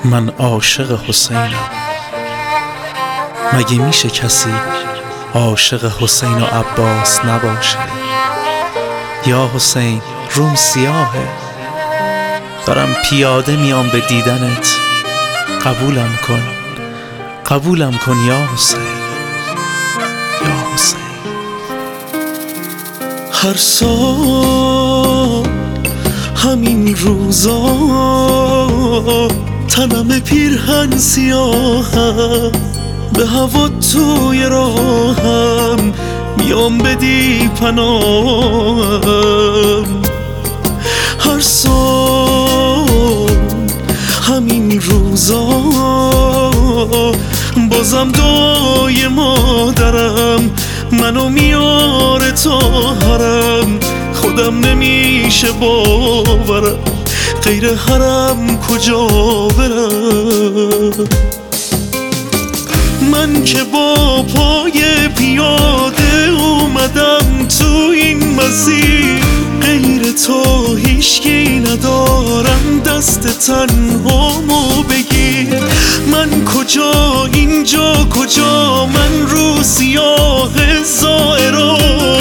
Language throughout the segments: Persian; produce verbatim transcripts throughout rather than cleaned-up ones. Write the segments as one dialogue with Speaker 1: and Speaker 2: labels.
Speaker 1: من عاشق حسینم. مگه میشه کسی عاشق حسین و عباس نباشه؟ یا حسین روم سیاهه، دارم پیاده میام به دیدنت، قبولم کن قبولم کن یا حسین، یا حسین. هر سال همین روزا تنم پیرهن سیاهم، به هوا توی راهم میام بدی پناهم. هر سال همین روزا بازم دعای مادرم منو میاره تا حرم، خودم نمیشه باورم غیر حرم کجا برم. من که با پای پیاده اومدم تو این مسیر، غیر تو هیچکی ندارم دست تنهامو بگیر. من کجا اینجا کجا، من رو سیاه زائرا،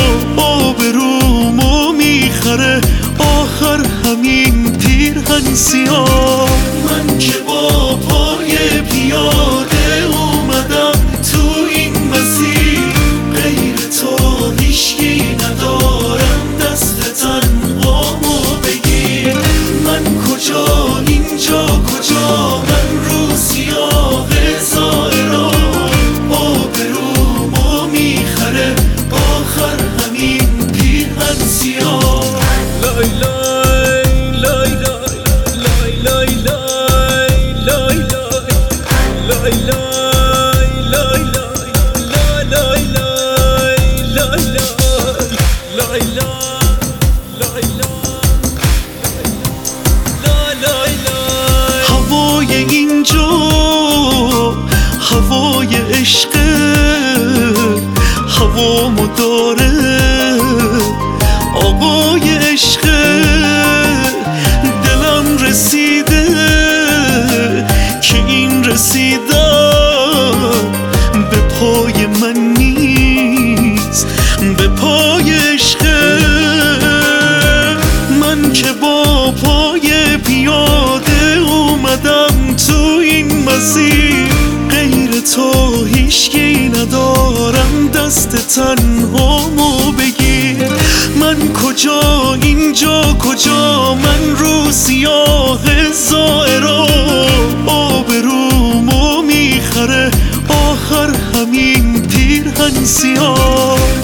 Speaker 1: آبرومو میخره آخر همین پیرهن سیاه. من که با پای پیاده اومدم تو این مسیر، غیر تو هیچکی ندارم دست تنهامو بگیر. من کجا اینجا کجا، من رو سیاه زائرا، آبرومو میخره آخر همین پیرهن سیاه. لای لای لای لای لای لای لای هوای اینجا هوای عشقه، هوامو داره آقای عشقه. دلم رسیده که این رسیدم به پای من نیست، به پای عشقه. من که با پای پیاده اومدم تو این مسیر، غیر تو هیچکی ندارم دست تنهامو بگیر. من کجا اینجا کجا، من رو سیاه زائرا، آبرومو میخره آخر همین پیرهن سیاه.